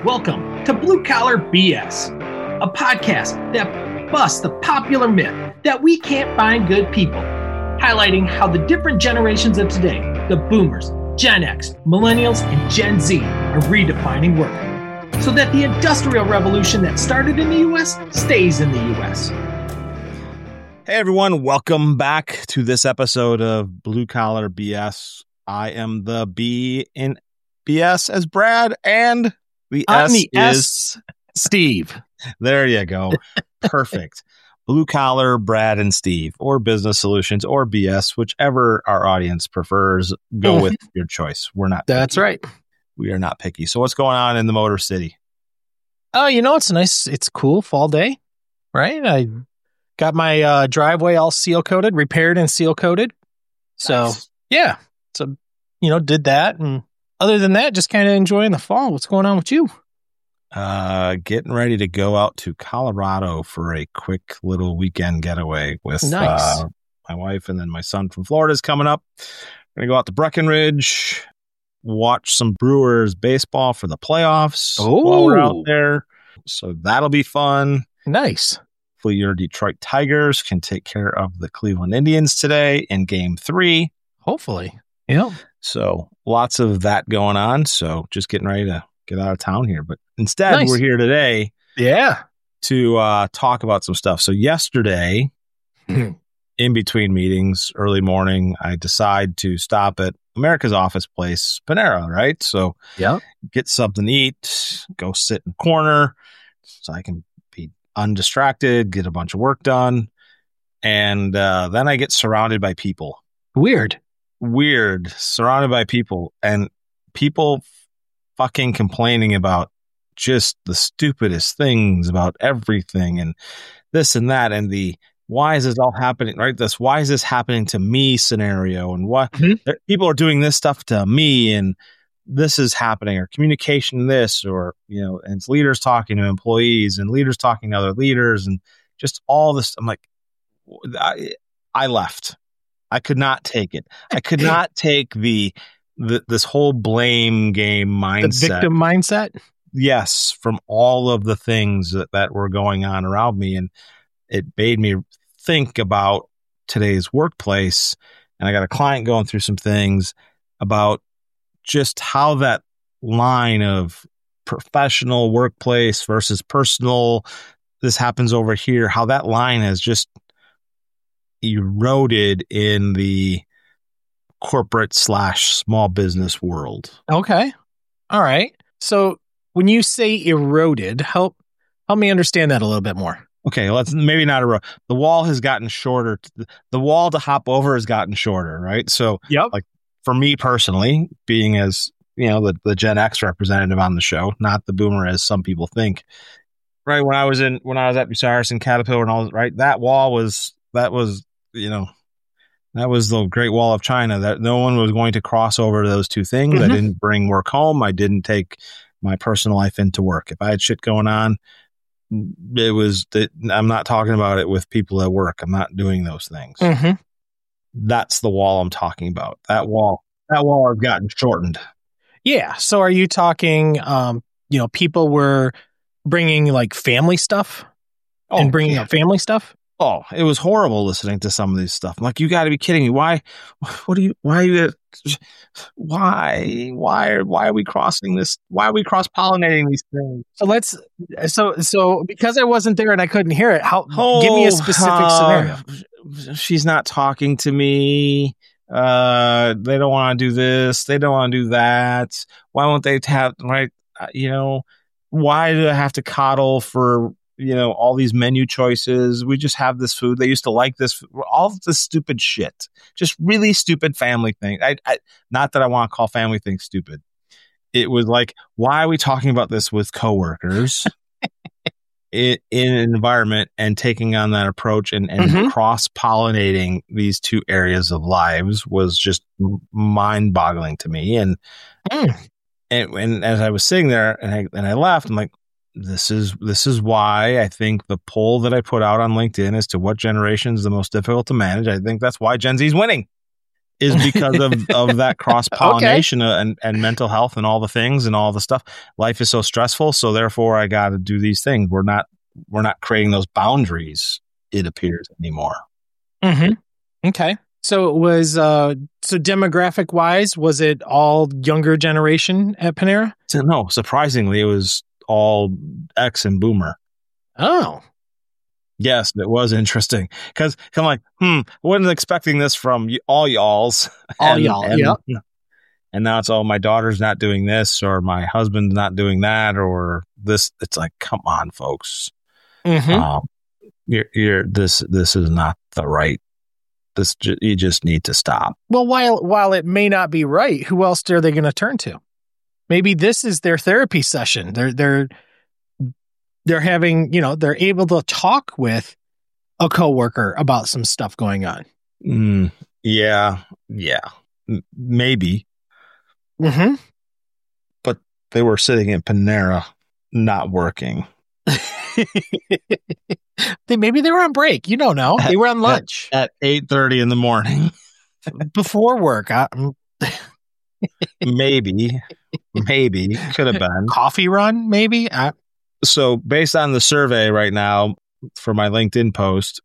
Welcome to Blue Collar BS, a podcast that busts the popular myth that we can't find good people, highlighting how the different generations of today, the boomers, Gen X, millennials, and Gen Z, are redefining work, so that the industrial revolution that started in the U.S. stays in the U.S. Hey everyone, welcome back to this episode of Blue Collar BS. I am the B in BS as Brad, and the I'm S the is S, Steve. There you go. Perfect. Blue Collar, Brad and Steve, or Business Solutions, or BS, whichever our audience prefers. Go with your choice. We're not That's picky. right. We are not picky. So what's going on in the Motor City? Oh, it's nice. It's cool fall day, right? I got my driveway all seal coated, repaired and seal coated. So Nice. yeah, so did that, and other than that, just kind of enjoying the fall. What's going on with you? Getting ready to go out to Colorado for a quick little weekend getaway with Nice. my wife, and then my son from Florida is coming up. Gonna go out to Breckenridge, watch some Brewers baseball for the playoffs while we're out Oh. there. So that'll be fun. Nice. Hopefully your Detroit Tigers can take care of the Cleveland Indians today in Game 3. Hopefully. Yep. So lots of that going on. So just getting ready to get out of town here. But instead, Nice. we're here today Yeah. to talk about some stuff. So yesterday, in between meetings, early morning, I decide to stop at America's Office Place, Panera, right? So Yep. get something to eat, go sit in the corner so I can be undistracted, get a bunch of work done. And then I get surrounded by people. Weird. Surrounded by people, and people fucking complaining about just the stupidest things about everything and this and that, and the why is this all happening, right? This why is this happening to me scenario, and what people are doing this stuff to me, and this is happening, or communication this, or and it's leaders talking to employees and leaders talking to other leaders, and just all this. I'm like, I left. I could not take it. I could not take this whole blame game mindset. The victim mindset. Yes, from all of the things that were going on around me. And it made me think about today's workplace. And I got a client going through some things about just how that line of professional workplace versus personal, this happens over here, how that line has just eroded in the corporate / small business world. Okay. All right. So when you say eroded, help me understand that a little bit more. Okay, let's maybe not erode. The wall has gotten shorter. The wall to hop over has gotten shorter, right? So, Yep. like for me personally, being as the Gen X representative on the show, not the boomer as some people think, right? When I was at Bucyrus and Caterpillar and all, right? That was the Great Wall of China, that no one was going to cross over those two things. I didn't bring work home. I didn't take my personal life into work. If I had shit going on, I'm not talking about it with people at work. I'm not doing those things. That's the wall I'm talking about. That wall has gotten shortened. Yeah. So are you talking, people were bringing like family stuff and bringing up family stuff? Oh, it was horrible listening to some of this stuff. I'm like, you got to be kidding me. Why are we crossing this? Why are we cross-pollinating these things? So because I wasn't there and I couldn't hear it, give me a specific scenario. She's not talking to me. They don't want to do this. They don't want to do that. Why won't they have, right? Why do I have to coddle for all these menu choices? We just have this food. They used to like this, all this stupid shit, just really stupid family thing. I not that I want to call family things stupid. It was like, why are we talking about this with coworkers in an environment and taking on that approach and cross-pollinating these two areas of lives was just mind-boggling to me. And as I was sitting there and I left, I'm like, this is why I think the poll that I put out on LinkedIn as to what generation is the most difficult to manage, I think that's why Gen Z is winning. is because of that cross-pollination and mental health and all the things and all the stuff. Life is so stressful, so therefore I got to do these things. We're not creating those boundaries, it appears, anymore. Mm-hmm. Okay. So it was so demographic wise, was it all younger generation at Panera? So, no, surprisingly, it was all X and Boomer. Oh. Yes, it was interesting because I'm like, wasn't expecting this from all y'alls. All y'all, yeah. And now it's all my daughter's not doing this, or my husband's not doing that, or this. It's like, come on, folks. Mm-hmm. This is not the right. You just need to stop. Well, while it may not be right, who else are they going to turn to? Maybe this is their therapy session. They're having, they're able to talk with a coworker about some stuff going on. Yeah, maybe. Mm-hmm. But they were sitting in Panera, not working. Maybe they were on break. You don't know. They were on lunch at 8:30 in the morning before work. Maybe could have been coffee run. Maybe. So based on the survey right now for my LinkedIn post,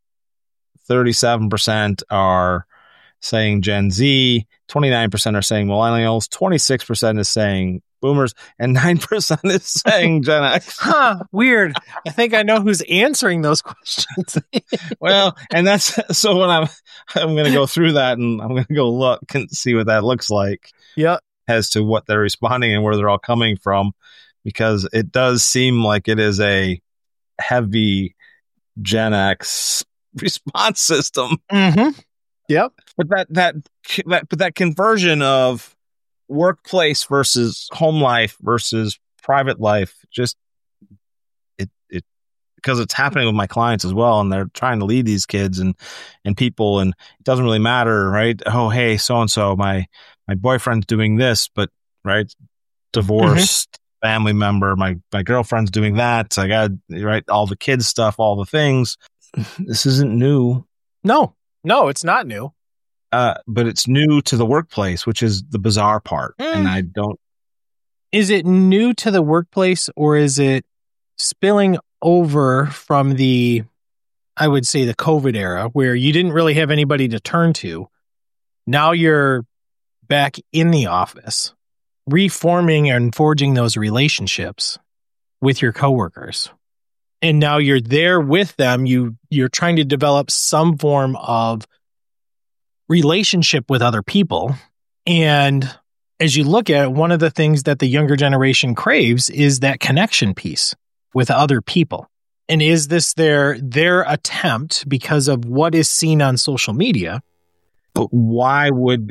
37% are saying Gen Z, 29% are saying millennials, 26% is saying boomers, and 9% is saying Gen X. Weird. I think I know who's answering those questions. Well, and that's so when I'm going to go through that and I'm going to go look and see what that looks like. Yeah. As to what they're responding and where they're all coming from, because it does seem like it is a heavy Gen X response system. Mm-hmm. Yep. But that conversion of workplace versus home life versus private life, just it because it's happening with my clients as well, and they're trying to lead these kids and people, and it doesn't really matter, right? Oh, hey, so and so, my boyfriend's doing this, but right, divorced. Family member, my girlfriend's doing that. So I got all the kids stuff, all the things. This isn't new. No, it's not new. But it's new to the workplace, which is the bizarre part. And I don't. Is it new to the workplace, or is it spilling over from the COVID era, where you didn't really have anybody to turn to? Now you're back in the office, reforming and forging those relationships with your coworkers. And now you're there with them. You're trying to develop some form of relationship with other people. And as you look at it, one of the things that the younger generation craves is that connection piece with other people. And is this their attempt, because of what is seen on social media? But why would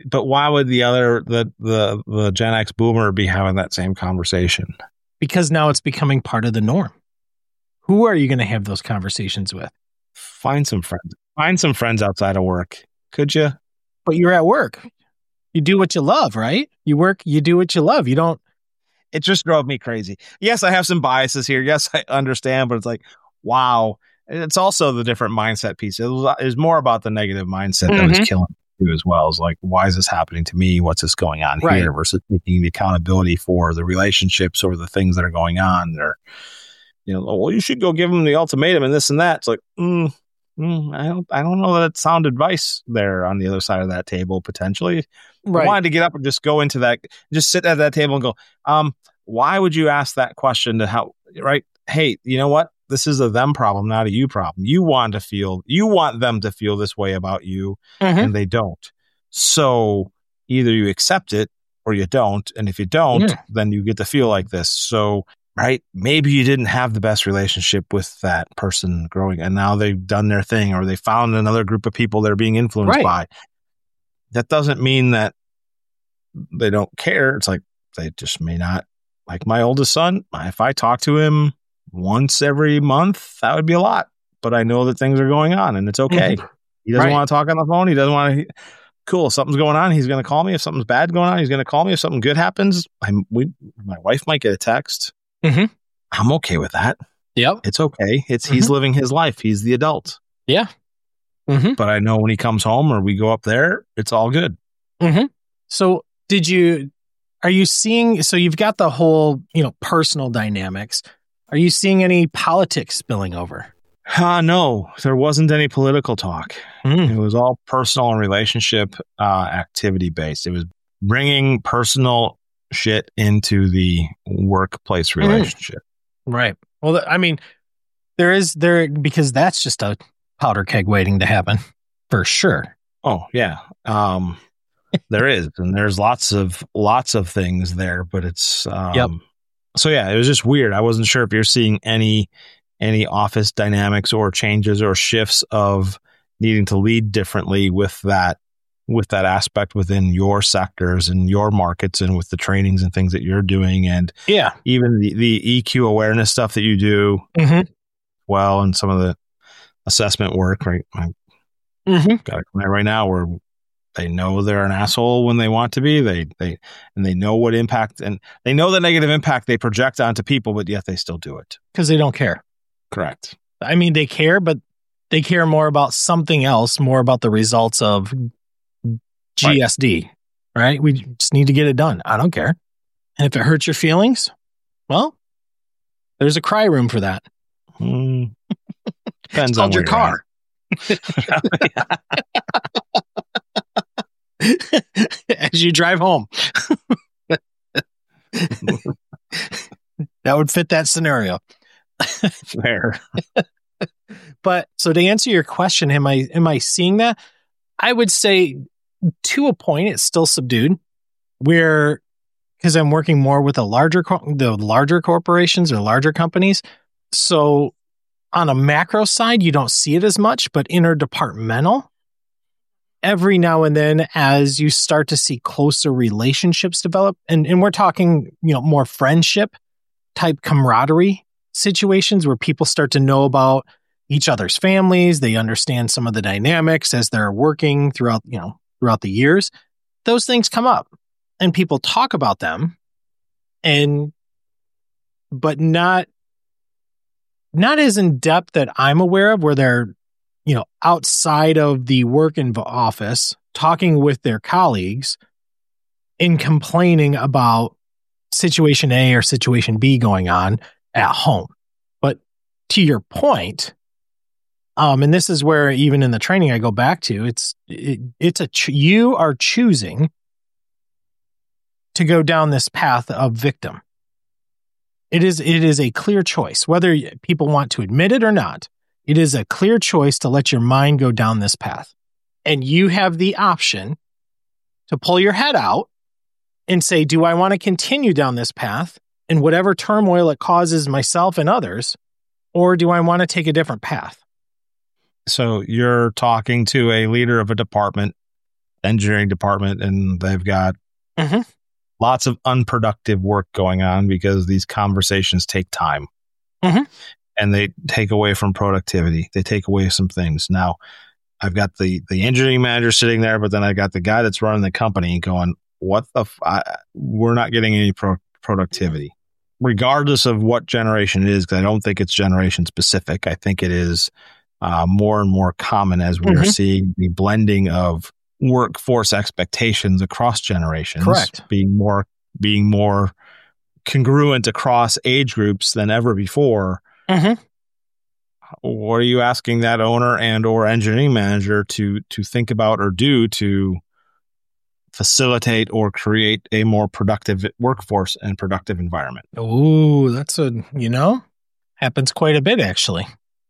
the Gen X boomer be having that same conversation? Because now it's becoming part of the norm. Who are you going to have those conversations with? Find some friends. Find some friends outside of work. Could you? But you're at work. You do what you love, right? You work, you do what you love. You don't. It just drove me crazy. Yes, I have some biases here. Yes, I understand, but it's like, wow. It's also the different mindset piece. It was more about the negative mindset that was killing you as well. It's like, why is this happening to me? What's this going on here? Versus taking the accountability for the relationships or the things that are going on. Or, well, you should go give them the ultimatum and this and that. It's like, I don't know that it's sound advice there on the other side of that table, potentially. I wanted to get up and just go into that, just sit at that table and go, why would you ask that question to help, right? Hey, you know what? This is a them problem, not a you problem. You want them to feel this way about you, and they don't. So either you accept it or you don't. And if you don't, then you get to feel like this. So, right, maybe you didn't have the best relationship with that person growing, and now they've done their thing, or they found another group of people they're being influenced by. That doesn't mean that they don't care. It's like they just may not. Like my oldest son, if I talk to him once every month, that would be a lot. But I know that things are going on, and it's okay. He doesn't want to talk on the phone. He doesn't want to. Cool. If something's going on, he's going to call me. If something's bad going on, he's going to call me. If something good happens, my wife might get a text. I'm okay with that. Yep. It's okay. He's living his life. He's the adult. Yeah. But I know when he comes home or we go up there, it's all good. Mm-hmm. So are you seeing, so you've got the whole, personal dynamics. Are you seeing any politics spilling over? No, there wasn't any political talk. It was all personal and relationship activity based. It was bringing personal shit into the workplace relationship. Right. Well, I mean, because that's just a powder keg waiting to happen for sure. Oh yeah. There is, and there's lots of things there, but it's Yep. So yeah, it was just weird. I wasn't sure if you're seeing any office dynamics or changes or shifts of needing to lead differently with that aspect within your sectors and your markets and with the trainings and things that you're doing, and even the EQ awareness stuff that you do well, and some of the assessment work. Right, I got a client right now where they know they're an asshole when they want to be. They know what impact, and they know the negative impact they project onto people, but yet they still do it because they don't care. Correct. I mean, they care, but they care more about something else, more about the results of GSD, right? We just need to get it done. I don't care. And if it hurts your feelings, well, there's a cry room for that. Depends on your car. As you drive home. That would fit that scenario. Fair. But so to answer your question, am I seeing that? I would say to a point, it's still subdued, where, because I'm working more with the larger corporations or larger companies. So on a macro side, you don't see it as much, but interdepartmental, every now and then, as you start to see closer relationships develop, and we're talking, more friendship type camaraderie situations where people start to know about each other's families, they understand some of the dynamics as they're working throughout the years. Those things come up and people talk about them, but not as in depth that I'm aware of, where they're, outside of the work office talking with their colleagues and complaining about situation A or situation B going on at home. But to your point, and this is where even in the training I go back to, you are choosing to go down this path of victim. It is a clear choice, whether people want to admit it or not. It is a clear choice to let your mind go down this path. And you have the option to pull your head out and say, do I want to continue down this path and whatever turmoil it causes myself and others, or do I want to take a different path? So you're talking to a leader of a department, engineering department, and they've got lots of unproductive work going on because these conversations take time. And they take away from productivity. They take away some things. Now, I've got the engineering manager sitting there, but then I got the guy that's running the company going, what the we're not getting any productivity. Regardless of what generation it is, because I don't think it's generation specific. I think it is more and more common as we're seeing the blending of workforce expectations across generations. Correct. Being more congruent across age groups than ever before. What are you asking that owner and or engineering manager to think about or do to facilitate or create a more productive workforce and productive environment? Oh, that's happens quite a bit, actually.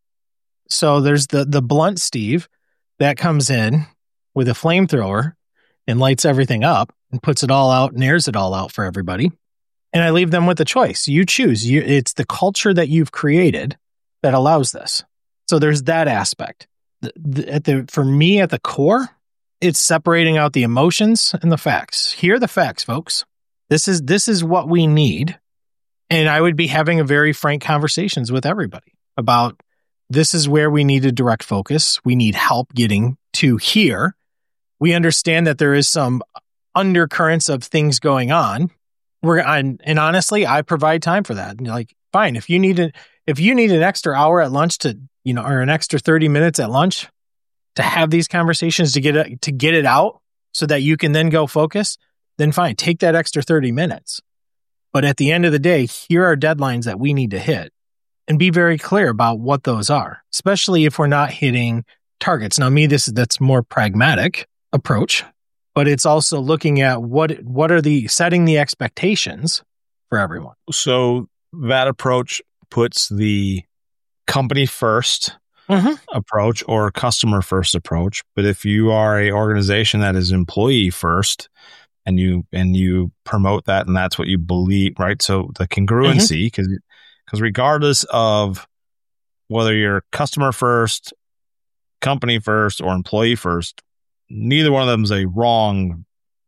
So there's the blunt Steve that comes in with a flamethrower and lights everything up and puts it all out and airs it all out for everybody. And I leave them with a choice. You choose. It's the culture that you've created that allows this. So there's that aspect. For me, at the core, it's separating out the emotions and the facts. Here are the facts, folks. This is what we need. And I would be having a very frank conversations with everybody about this is where we need to direct focus. We need help getting to here. We understand that there is some undercurrents of things going on. And honestly, I provide time for that. Like, fine, if you need an extra hour at lunch or an extra 30 minutes at lunch to have these conversations to get it out, so that you can then go focus, then fine, take that extra 30 minutes. But at the end of the day, here are deadlines that we need to hit, and be very clear about what those are, especially if we're not hitting targets. Now, that's more pragmatic approach, but it's also looking at what are setting the expectations for everyone. So that approach puts the company first approach or customer first approach. But if you are a organization that is employee first and you promote that, and that's what you believe, right? So the congruency, because regardless of whether you're customer first, company first, or employee first, neither one of them is a wrong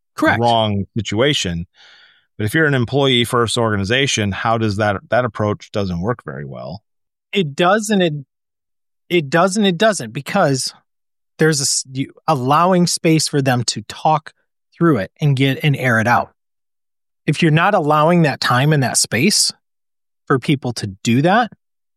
situation. But if you're an employee first organization, how does that approach doesn't work very well? It does and it doesn't, because there's allowing space for them to talk through it and air it out. If you're not allowing that time and that space for people to do that,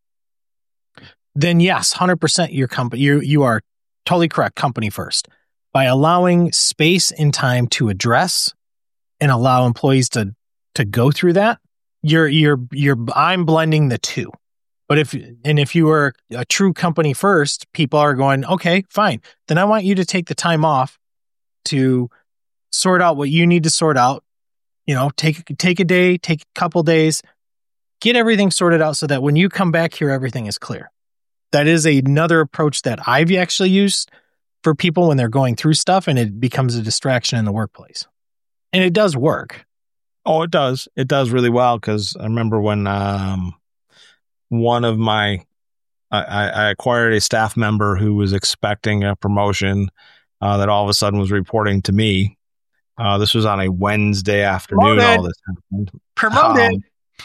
then yes, 100% your company, you are totally correct, company first. By allowing space and time to address and allow employees to go through that, I'm blending the two. But if you are a true company first, people are going, okay, fine. Then I want you to take the time off to sort out what you need to sort out. Take a day, take a couple days, get everything sorted out so that when you come back here, everything is clear. That is another approach that I've actually used for people when they're going through stuff and it becomes a distraction in the workplace. And it does work. Oh, it does. It does really well, because I remember when one of I acquired a staff member who was expecting a promotion that all of a sudden was reporting to me. This was on a Wednesday afternoon. Promoted. All this happened. Promoted.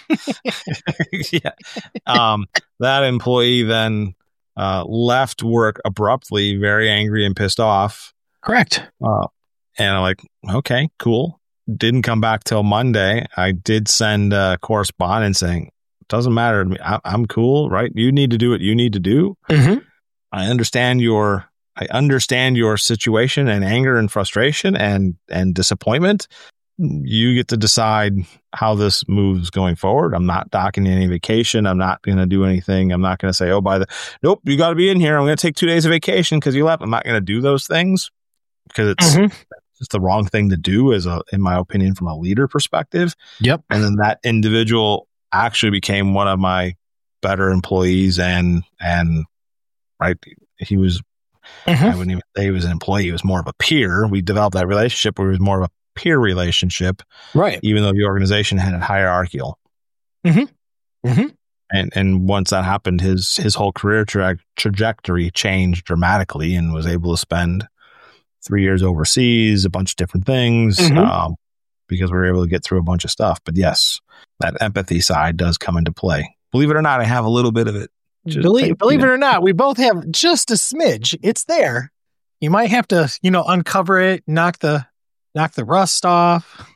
Yeah. That employee then left work abruptly, very angry and pissed off. Correct. And I'm like, okay, cool. Didn't come back till Monday. I did send correspondence saying, doesn't matter to me. I'm cool, right? You need to do what you need to do. Mm-hmm. I understand your situation and anger and frustration and disappointment. You get to decide how this moves going forward. I'm not docking any vacation. I'm not going to do anything. I'm not going to say, nope, you got to be in here. I'm going to take 2 days of vacation because you left. I'm not going to do those things because it's just the wrong thing to do, in my opinion, from a leader perspective. Yep. And then that individual actually became one of my better employees, and right, he was. I wouldn't even say he was an employee. He was more of a peer. We developed that relationship where it was more of a peer relationship, right? Even though the organization had it hierarchical. And once that happened, his whole career trajectory changed dramatically, and was able to spend 3 years overseas, a bunch of different things, because we were able to get through a bunch of stuff. But yes, that empathy side does come into play. Believe it or not, I have a little bit of it. Believe it or not, we both have just a smidge. It's there. You might have to, uncover it, knock the rust off.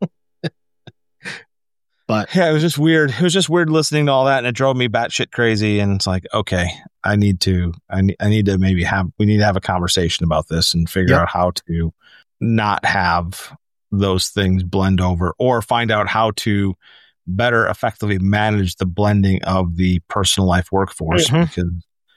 But yeah, it was just weird. It was just weird listening to all that, and it drove me batshit crazy. And it's like, okay, I need to maybe we need to have a conversation about this and figure out how to not have those things blend over, or find out how to better effectively manage the blending of the personal life workforce, because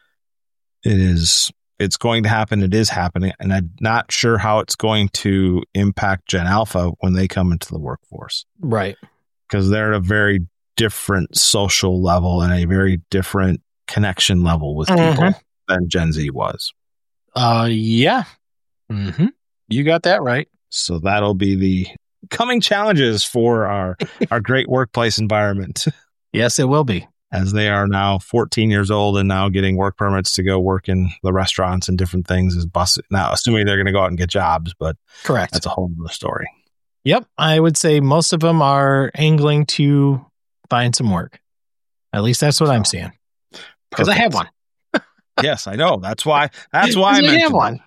it's going to happen. It is happening. And I'm not sure how it's going to impact Gen Alpha when they come into the workforce. Right. Because they're at a very different social level and a very different connection level with people than Gen Z was. Yeah. You got that right. So that'll be the coming challenges for our great workplace environment. Yes, it will be. As they are now 14 years old and now getting work permits to go work in the restaurants and different things as buses. Now, assuming they're going to go out and get jobs, but correct. That's a whole other story. Yep. I would say most of them are angling to find some work. At least that's what I'm seeing. Because I have one. Yes, I know. That's why I have one.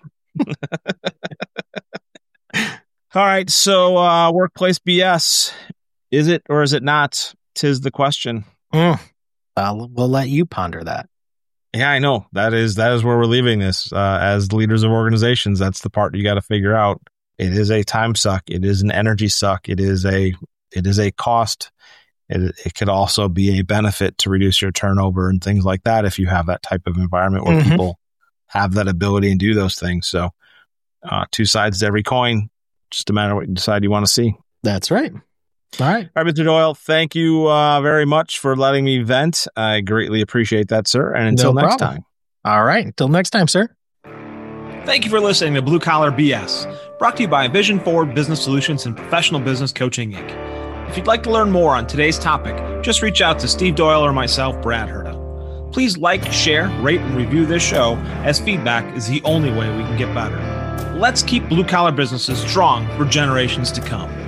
All right. So workplace BS. Is it or is it not? 'Tis the question. We'll let you ponder that. Yeah, I know. That is where we're leaving this. As leaders of organizations, that's the part you got to figure out. It is a time suck. It is an energy suck. It is a cost. It could also be a benefit to reduce your turnover and things like that if you have that type of environment where people have that ability and do those things. So two sides to every coin. Just a matter of what you decide you want to see. That's right. All right. All right, Mr. Doyle, thank you very much for letting me vent. I greatly appreciate that, sir. And until next time. All right. Until next time, sir. Thank you for listening to Blue Collar BS, brought to you by Vision Forward Business Solutions and Professional Business Coaching, Inc. If you'd like to learn more on today's topic, just reach out to Steve Doyle or myself, Brad Herda. Please like, share, rate, and review this show, as feedback is the only way we can get better. Let's keep blue-collar businesses strong for generations to come.